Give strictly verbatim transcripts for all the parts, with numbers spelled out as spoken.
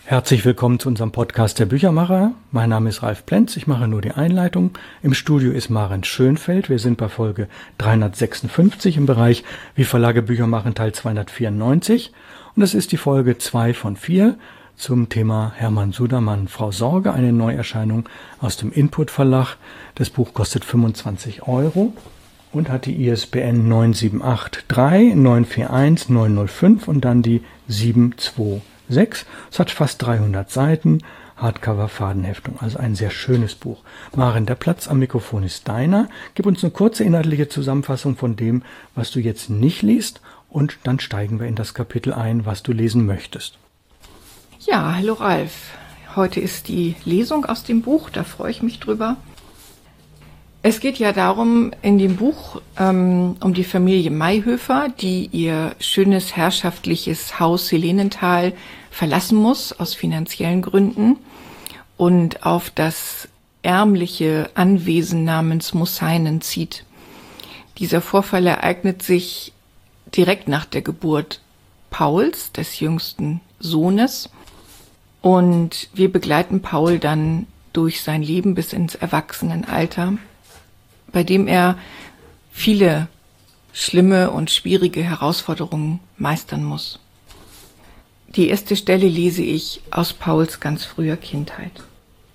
Herzlich willkommen zu unserem Podcast der Büchermacher. Mein Name ist Ralf Plenz, ich mache nur die Einleitung. Im Studio ist Maren Schönfeld. Wir sind bei Folge dreihundertsechsundfünfzig im Bereich Wie Verlage Bücher machen, Teil zweihundertvierundneunzig. Und das ist die Folge zwei von vier zum Thema Hermann Sudermann, Frau Sorge, eine Neuerscheinung aus dem Input Verlag. Das Buch kostet fünfundzwanzig Euro und hat die I S B N neun sieben acht drei neun vier eins neun null fünf und dann die sieben zwei sechs. Es hat fast dreihundert Seiten, Hardcover-Fadenheftung, also ein sehr schönes Buch. Maren, der Platz am Mikrofon ist deiner. Gib uns eine kurze inhaltliche Zusammenfassung von dem, was du jetzt nicht liest, und dann steigen wir in das Kapitel ein, was du lesen möchtest. Ja, hallo Ralf. Heute ist die Lesung aus dem Buch, da freue ich mich drüber. Es geht ja darum, in dem Buch ähm, um die Familie Mayhöfer, die ihr schönes herrschaftliches Haus Helenenthal verlassen muss aus finanziellen Gründen und auf das ärmliche Anwesen namens Musseinen zieht. Dieser Vorfall ereignet sich direkt nach der Geburt Pauls, des jüngsten Sohnes, und wir begleiten Paul dann durch sein Leben bis ins Erwachsenenalter, bei dem er viele schlimme und schwierige Herausforderungen meistern muss. Die erste Stelle lese ich aus Pauls ganz früher Kindheit.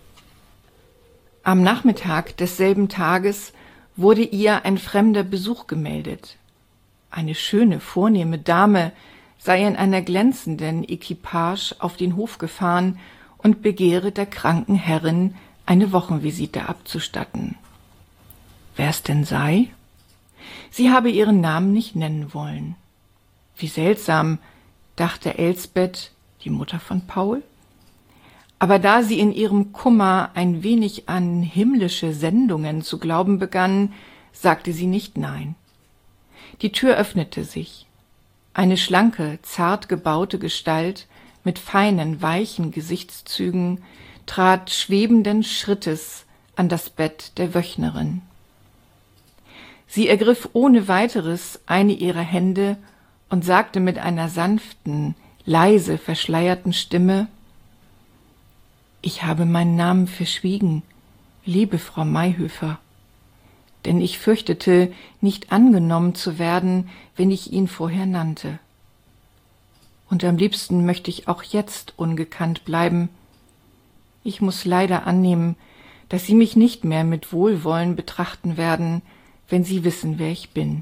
Am Nachmittag desselben Tages wurde ihr ein fremder Besuch gemeldet. Eine schöne, vornehme Dame sei in einer glänzenden Equipage auf den Hof gefahren und begehre der kranken Herrin eine Wochenvisite abzustatten. Wer es denn sei? Sie habe ihren Namen nicht nennen wollen. Wie seltsam, dachte Elsbeth, die Mutter von Paul. Aber da sie in ihrem Kummer ein wenig an himmlische Sendungen zu glauben begann, sagte sie nicht nein. Die Tür öffnete sich. Eine schlanke, zart gebaute Gestalt mit feinen, weichen Gesichtszügen trat schwebenden Schrittes an das Bett der Wöchnerin. Sie ergriff ohne weiteres eine ihrer Hände und sagte mit einer sanften, leise verschleierten Stimme: »Ich habe meinen Namen verschwiegen, liebe Frau Mayhöfer, denn ich fürchtete, nicht angenommen zu werden, wenn ich ihn vorher nannte. Und am liebsten möchte ich auch jetzt ungekannt bleiben. Ich muss leider annehmen, dass Sie mich nicht mehr mit Wohlwollen betrachten werden, wenn Sie wissen, wer ich bin.«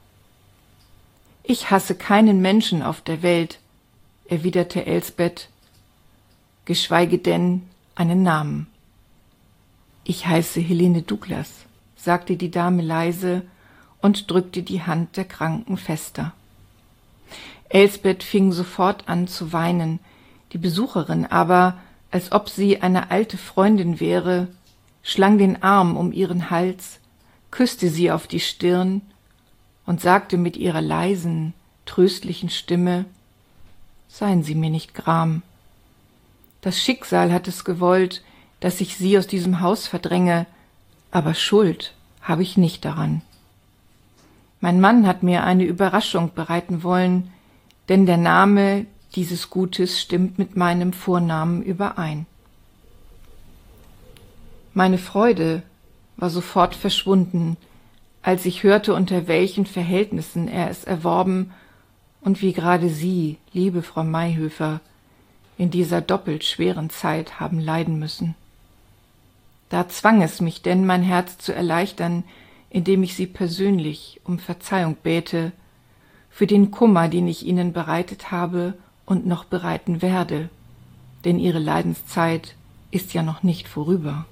»Ich hasse keinen Menschen auf der Welt«, erwiderte Elsbeth, »geschweige denn einen Namen.« »Ich heiße Helene Douglas«, sagte die Dame leise und drückte die Hand der Kranken fester. Elsbeth fing sofort an zu weinen, die Besucherin aber, als ob sie eine alte Freundin wäre, schlang den Arm um ihren Hals, küsste sie auf die Stirn und sagte mit ihrer leisen, tröstlichen Stimme: »Seien Sie mir nicht gram. Das Schicksal hat es gewollt, dass ich Sie aus diesem Haus verdränge, aber Schuld habe ich nicht daran. Mein Mann hat mir eine Überraschung bereiten wollen, denn der Name dieses Gutes stimmt mit meinem Vornamen überein.« Meine Freude war sofort verschwunden, als ich hörte, unter welchen Verhältnissen er es erworben und wie gerade Sie, liebe Frau Mayhöfer, in dieser doppelt schweren Zeit haben leiden müssen. Da zwang es mich denn, mein Herz zu erleichtern, indem ich Sie persönlich um Verzeihung bäte für den Kummer, den ich Ihnen bereitet habe und noch bereiten werde, denn Ihre Leidenszeit ist ja noch nicht vorüber.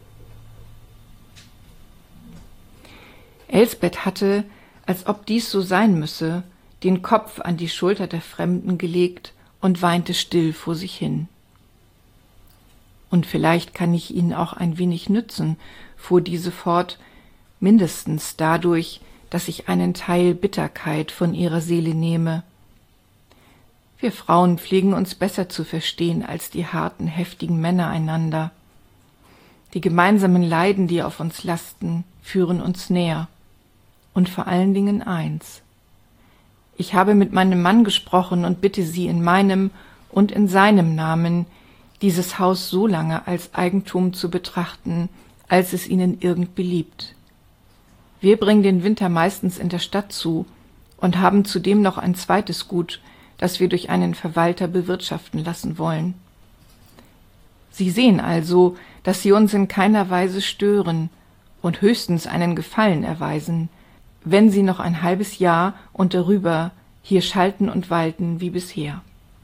Elsbeth hatte, als ob dies so sein müsse, den Kopf an die Schulter der Fremden gelegt und weinte still vor sich hin. »Und vielleicht kann ich Ihnen auch ein wenig nützen«, fuhr diese fort, »mindestens dadurch, dass ich einen Teil Bitterkeit von Ihrer Seele nehme. Wir Frauen pflegen uns besser zu verstehen als die harten, heftigen Männer einander. Die gemeinsamen Leiden, die auf uns lasten, führen uns näher. Und vor allen Dingen eins: Ich habe mit meinem Mann gesprochen und bitte Sie in meinem und in seinem Namen, dieses Haus so lange als Eigentum zu betrachten, als es ihnen irgend beliebt. Wir bringen den Winter meistens in der Stadt zu und haben zudem noch ein zweites Gut, das wir durch einen Verwalter bewirtschaften lassen wollen. Sie sehen also, dass Sie uns in keiner Weise stören und höchstens einen Gefallen erweisen, wenn Sie noch ein halbes Jahr und darüber hier schalten und walten wie bisher.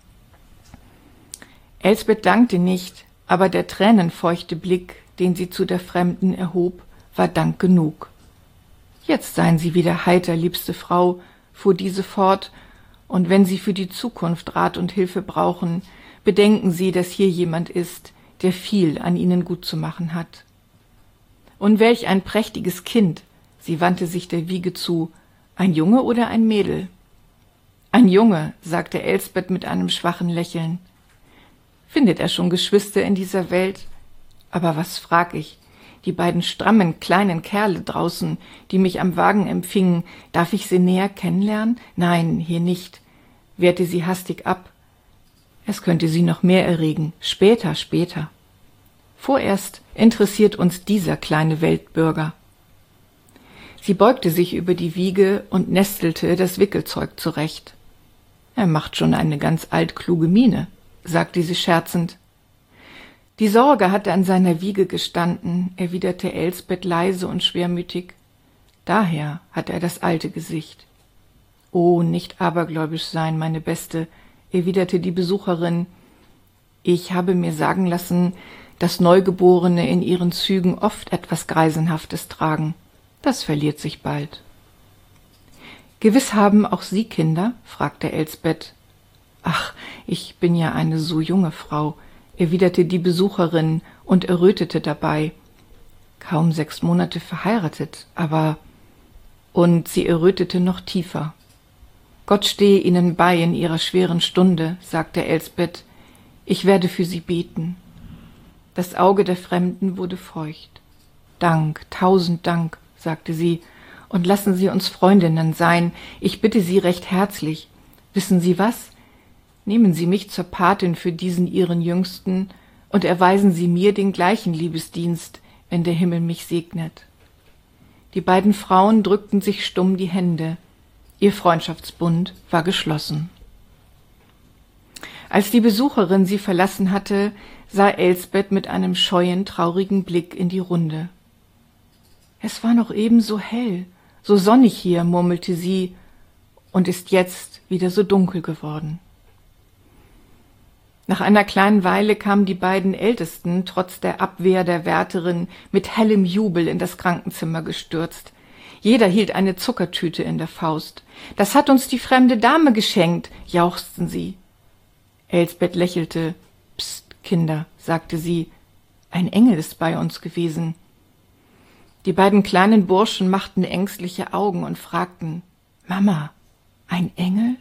Elsbeth dankte nicht, aber der tränenfeuchte Blick, den sie zu der Fremden erhob, war Dank genug. »Jetzt seien Sie wieder heiter, liebste Frau«, fuhr diese fort, »und wenn Sie für die Zukunft Rat und Hilfe brauchen, bedenken Sie, dass hier jemand ist, der viel an Ihnen gut zu machen hat. Und welch ein prächtiges Kind«, sie wandte sich der Wiege zu, »ein Junge oder ein Mädel?« »Ein Junge«, sagte Elsbeth mit einem schwachen Lächeln. »Findet er schon Geschwister in dieser Welt? Aber was frag ich? Die beiden strammen, kleinen Kerle draußen, die mich am Wagen empfingen, darf ich sie näher kennenlernen? Nein, hier nicht«, wehrte sie hastig ab. »Es könnte sie noch mehr erregen. Später, später. Vorerst interessiert uns dieser kleine Weltbürger.« Sie beugte sich über die Wiege und nestelte das Wickelzeug zurecht. »Er macht schon eine ganz altkluge Miene«, sagte sie scherzend. »Die Sorge hatte an seiner Wiege gestanden«, erwiderte Elsbeth leise und schwermütig. »Daher hat er das alte Gesicht.« »Oh, nicht abergläubisch sein, meine Beste«, erwiderte die Besucherin. »Ich habe mir sagen lassen, dass Neugeborene in ihren Zügen oft etwas Greisenhaftes tragen. Das verliert sich bald.« »Gewiss haben auch Sie Kinder?« fragte Elsbeth. »Ach, ich bin ja eine so junge Frau«, erwiderte die Besucherin und errötete dabei. »Kaum sechs Monate verheiratet, aber...« Und sie errötete noch tiefer. »Gott stehe Ihnen bei in Ihrer schweren Stunde«, sagte Elsbeth. »Ich werde für Sie beten.« Das Auge der Fremden wurde feucht. »Dank, tausend Dank«, sagte sie, »und lassen Sie uns Freundinnen sein. Ich bitte Sie recht herzlich. Wissen Sie was? Nehmen Sie mich zur Patin für diesen Ihren Jüngsten und erweisen Sie mir den gleichen Liebesdienst, wenn der Himmel mich segnet.« Die beiden Frauen drückten sich stumm die Hände. Ihr Freundschaftsbund war geschlossen. Als die Besucherin sie verlassen hatte, sah Elsbeth mit einem scheuen, traurigen Blick in die Runde. »Es war noch eben so hell, so sonnig hier«, murmelte sie, »und ist jetzt wieder so dunkel geworden.« Nach einer kleinen Weile kamen die beiden Ältesten, trotz der Abwehr der Wärterin, mit hellem Jubel in das Krankenzimmer gestürzt. Jeder hielt eine Zuckertüte in der Faust. »Das hat uns die fremde Dame geschenkt«, jauchzten sie. Elsbeth lächelte. »Psst, Kinder«, sagte sie, »ein Engel ist bei uns gewesen.« Die beiden kleinen Burschen machten ängstliche Augen und fragten, »Mama, ein Engel?«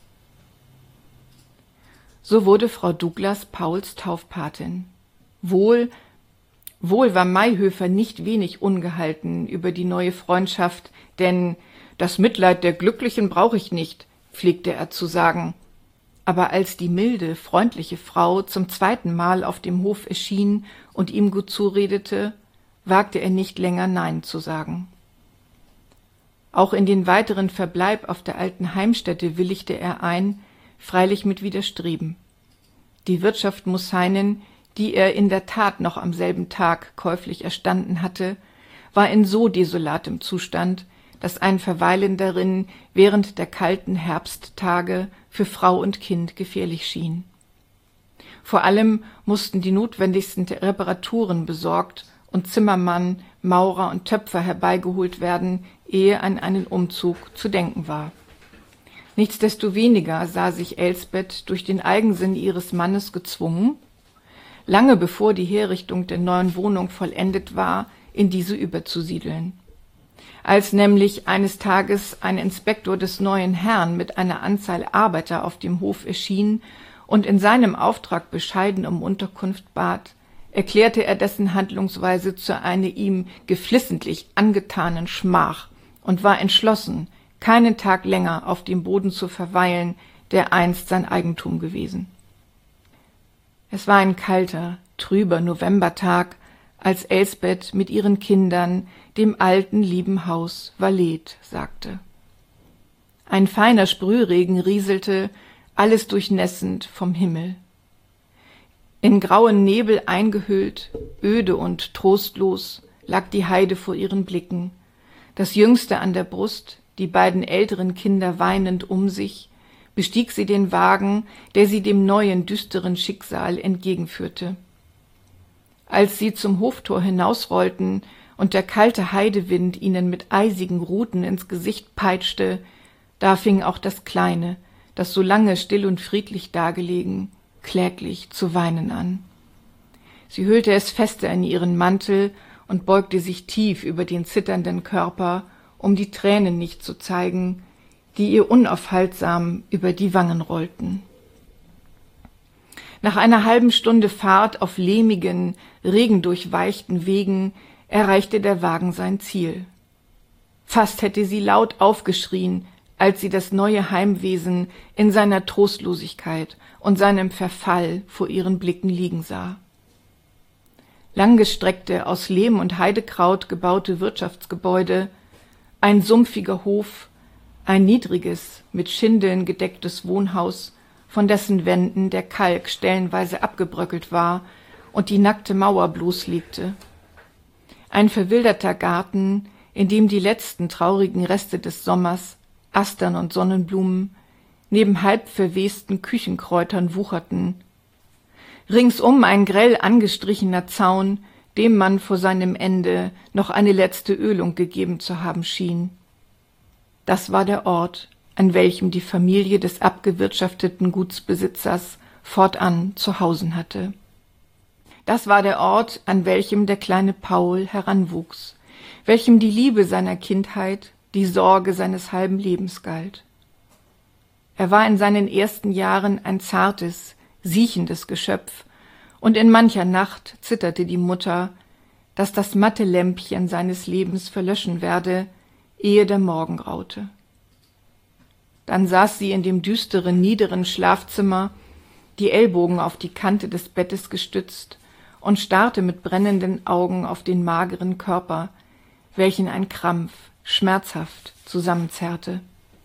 So wurde Frau Douglas Pauls Taufpatin. Wohl, wohl war Mayhöfer nicht wenig ungehalten über die neue Freundschaft, denn »das Mitleid der Glücklichen brauche ich nicht«, pflegte er zu sagen. Aber als die milde, freundliche Frau zum zweiten Mal auf dem Hof erschien und ihm gut zuredete, wagte er nicht länger Nein zu sagen. Auch in den weiteren Verbleib auf der alten Heimstätte willigte er ein, freilich mit Widerstreben. Die Wirtschaft Musseinen, die er in der Tat noch am selben Tag käuflich erstanden hatte, war in so desolatem Zustand, dass ein Verweilen darin während der kalten Herbsttage für Frau und Kind gefährlich schien. Vor allem mussten die notwendigsten Reparaturen besorgt und Zimmermann, Maurer und Töpfer herbeigeholt werden, ehe an einen Umzug zu denken war. Nichtsdestoweniger sah sich Elsbeth durch den Eigensinn ihres Mannes gezwungen, lange bevor die Herrichtung der neuen Wohnung vollendet war, in diese überzusiedeln. Als nämlich eines Tages ein Inspektor des neuen Herrn mit einer Anzahl Arbeiter auf dem Hof erschien und in seinem Auftrag bescheiden um Unterkunft bat, erklärte er dessen Handlungsweise zu einer ihm geflissentlich angetanen Schmach und war entschlossen, keinen Tag länger auf dem Boden zu verweilen, der einst sein Eigentum gewesen. Es war ein kalter, trüber Novembertag, als Elsbeth mit ihren Kindern dem alten, lieben Haus Vallet sagte. Ein feiner Sprühregen rieselte, alles durchnässend vom Himmel. In grauen Nebel eingehüllt, öde und trostlos, lag die Heide vor ihren Blicken, das Jüngste an der Brust, die beiden älteren Kinder weinend um sich, bestieg sie den Wagen, der sie dem neuen, düsteren Schicksal entgegenführte. Als sie zum Hoftor hinausrollten und der kalte Heidewind ihnen mit eisigen Ruten ins Gesicht peitschte, da fing auch das Kleine, das so lange still und friedlich dagelegen, kläglich zu weinen an. Sie hüllte es fester in ihren Mantel und beugte sich tief über den zitternden Körper, um die Tränen nicht zu zeigen, die ihr unaufhaltsam über die Wangen rollten. Nach einer halben Stunde Fahrt auf lehmigen, regendurchweichten Wegen erreichte der Wagen sein Ziel. Fast hätte sie laut aufgeschrien, als sie das neue Heimwesen in seiner Trostlosigkeit und seinem Verfall vor ihren Blicken liegen sah. Langgestreckte, aus Lehm und Heidekraut gebaute Wirtschaftsgebäude, ein sumpfiger Hof, ein niedriges, mit Schindeln gedecktes Wohnhaus, von dessen Wänden der Kalk stellenweise abgebröckelt war und die nackte Mauer bloßlegte. Ein verwilderter Garten, in dem die letzten traurigen Reste des Sommers, Astern und Sonnenblumen, neben halb verwesten Küchenkräutern wucherten. Ringsum ein grell angestrichener Zaun, dem man vor seinem Ende noch eine letzte Ölung gegeben zu haben schien. Das war der Ort, an welchem die Familie des abgewirtschafteten Gutsbesitzers fortan zu hausen hatte. Das war der Ort, an welchem der kleine Paul heranwuchs, welchem die Liebe seiner Kindheit, die Sorge seines halben Lebens galt. Er war in seinen ersten Jahren ein zartes, siechendes Geschöpf, und in mancher Nacht zitterte die Mutter, dass das matte Lämpchen seines Lebens verlöschen werde, ehe der Morgen graute. Dann saß sie in dem düsteren, niederen Schlafzimmer, die Ellbogen auf die Kante des Bettes gestützt, und starrte mit brennenden Augen auf den mageren Körper, welchen ein Krampf schmerzhaft zusammenzerrte.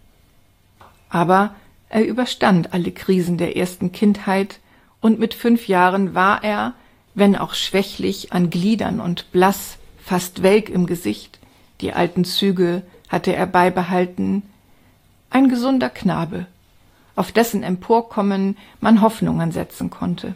Aber er überstand alle Krisen der ersten Kindheit, und mit fünf Jahren war er, wenn auch schwächlich an Gliedern und blass, fast welk im Gesicht, die alten Züge hatte er beibehalten, ein gesunder Knabe, auf dessen Emporkommen man Hoffnungen setzen konnte.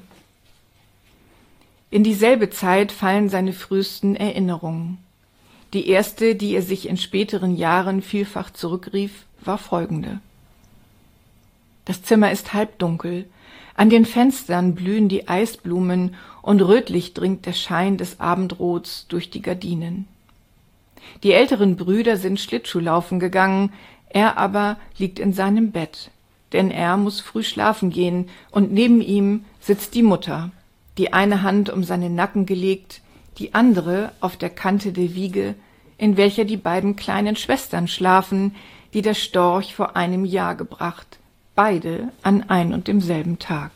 In dieselbe Zeit fallen seine frühesten Erinnerungen. Die erste, die er sich in späteren Jahren vielfach zurückrief, war folgende. Das Zimmer ist halbdunkel, an den Fenstern blühen die Eisblumen und rötlich dringt der Schein des Abendrots durch die Gardinen. Die älteren Brüder sind Schlittschuhlaufen gegangen, er aber liegt in seinem Bett, denn er muss früh schlafen gehen, und neben ihm sitzt die Mutter, die eine Hand um seinen Nacken gelegt, die andere auf der Kante der Wiege, in welcher die beiden kleinen Schwestern schlafen, die der Storch vor einem Jahr gebracht, beide an ein und demselben Tag.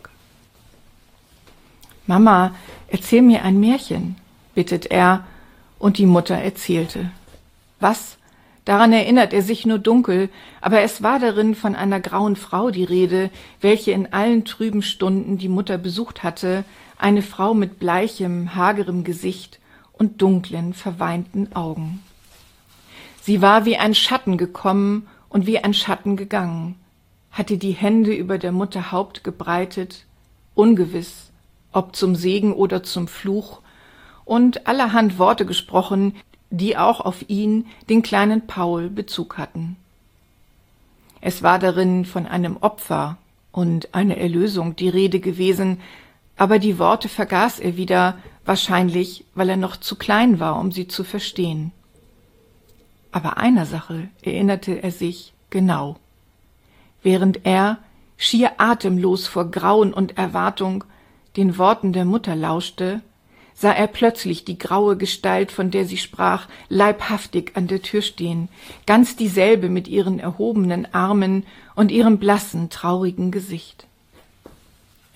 »Mama, erzähl mir ein Märchen«, bittet er, und die Mutter erzählte. Was? Daran erinnert er sich nur dunkel, aber es war darin von einer grauen Frau die Rede, welche in allen trüben Stunden die Mutter besucht hatte, eine Frau mit bleichem, hagerem Gesicht und dunklen, verweinten Augen. Sie war wie ein Schatten gekommen und wie ein Schatten gegangen, hatte die Hände über der Mutter Haupt gebreitet, ungewiss, ob zum Segen oder zum Fluch, und allerhand Worte gesprochen, die auch auf ihn, den kleinen Paul, Bezug hatten. Es war darin von einem Opfer und einer Erlösung die Rede gewesen, aber die Worte vergaß er wieder, wahrscheinlich, weil er noch zu klein war, um sie zu verstehen. Aber einer Sache erinnerte er sich genau. Während er, schier atemlos vor Grauen und Erwartung, den Worten der Mutter lauschte, sah er plötzlich die graue Gestalt, von der sie sprach, leibhaftig an der Tür stehen, ganz dieselbe mit ihren erhobenen Armen und ihrem blassen, traurigen Gesicht.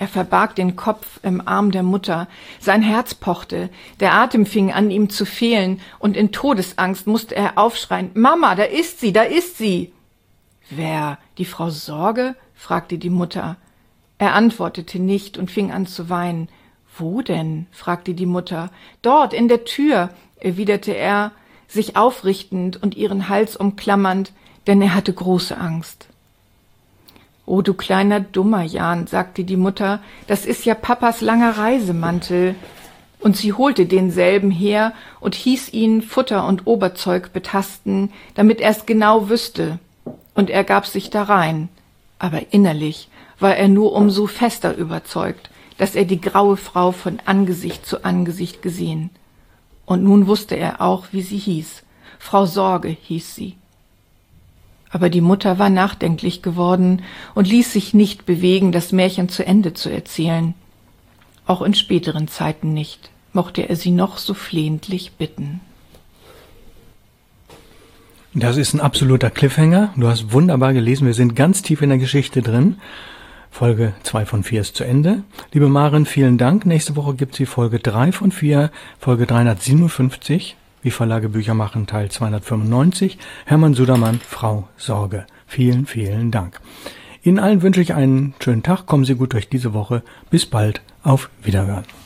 Er verbarg den Kopf im Arm der Mutter. Sein Herz pochte, der Atem fing an, ihm zu fehlen, und in Todesangst musste er aufschreien: »Mama, da ist sie, da ist sie!« »Wer, die Frau Sorge?« fragte die Mutter. Er antwortete nicht und fing an zu weinen. »Wo denn?« fragte die Mutter. »Dort, in der Tür«, erwiderte er, sich aufrichtend und ihren Hals umklammernd, denn er hatte große Angst. »Oh, du kleiner dummer Jan«, sagte die Mutter, »das ist ja Papas langer Reisemantel.« Und sie holte denselben her und hieß ihn Futter und Oberzeug betasten, damit er es genau wüsste. Und er gab sich darein. Aber innerlich war er nur umso fester überzeugt, dass er die graue Frau von Angesicht zu Angesicht gesehen. Und nun wusste er auch, wie sie hieß. Frau Sorge hieß sie. Aber die Mutter war nachdenklich geworden und ließ sich nicht bewegen, das Märchen zu Ende zu erzählen. Auch in späteren Zeiten nicht, mochte er sie noch so flehentlich bitten. Das ist ein absoluter Cliffhanger. Du hast wunderbar gelesen. Wir sind ganz tief in der Geschichte drin. Folge zwei von vier ist zu Ende. Liebe Maren, vielen Dank. Nächste Woche gibt's die Folge drei von vier, Folge dreihundertsiebenundfünfzig. Wie Verlage Bücher machen, Teil zweihundertfünfundneunzig. Hermann Sudermann, Frau Sorge. Vielen, vielen Dank. Ihnen allen wünsche ich einen schönen Tag. Kommen Sie gut durch diese Woche. Bis bald. Auf Wiederhören.